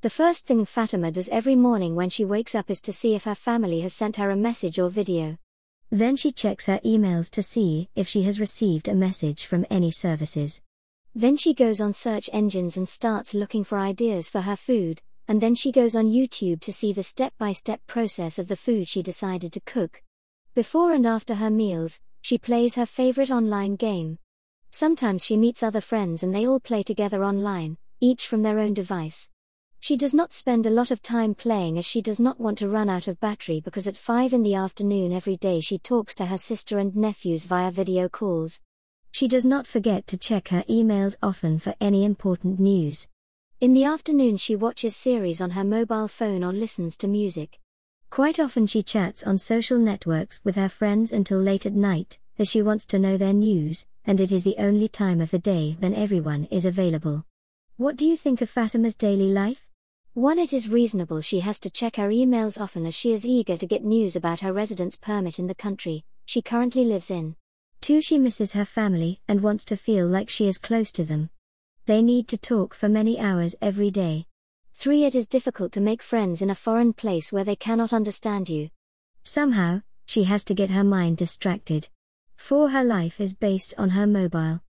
The first thing Fatima does every morning when she wakes up is to see if her family has sent her a message or video. Then she checks her emails to see if she has received a message from any services. Then she goes on search engines and starts looking for ideas for her food, and then she goes on YouTube to see the step-by-step process of the food she decided to cook. Before and after her meals, she plays her favorite online game. Sometimes she meets other friends and they all play together online, each from their own device. She does not spend a lot of time playing as she does not want to run out of battery, because at 5 in the afternoon every day she talks to her sister and nephews via video calls. She does not forget to check her emails often for any important news. In the afternoon she watches series on her mobile phone or listens to music. Quite often she chats on social networks with her friends until late at night, as she wants to know their news, and it is the only time of the day when everyone is available. What do you think of Fatima's daily life? 1. It is reasonable she has to check her emails often as she is eager to get news about her residence permit in the country she currently lives in. 2. She misses her family and wants to feel like she is close to them. They need to talk for many hours every day. 3. It is difficult to make friends in a foreign place where they cannot understand you. Somehow, she has to get her mind distracted. 4. Her life is based on her mobile.